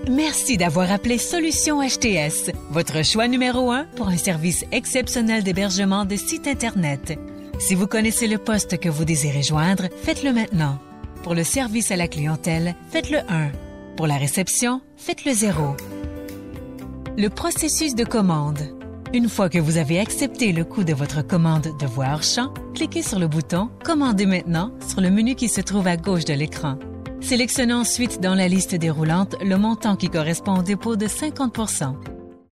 Merci d'avoir appelé Solutions HTS, votre choix numéro 1 pour un service exceptionnel d'hébergement de site Internet. Si vous connaissez le poste que vous désirez joindre, faites-le maintenant. Pour le service à la clientèle, faites le 1. Pour la réception, faites le 0. Le processus de commande. Une fois que vous avez accepté le coût de votre commande de voix hors champ, cliquez sur le bouton « Commander maintenant » sur le menu qui se trouve à gauche de l'écran. Sélectionnez ensuite dans la liste déroulante le montant qui correspond au dépôt de 50 %.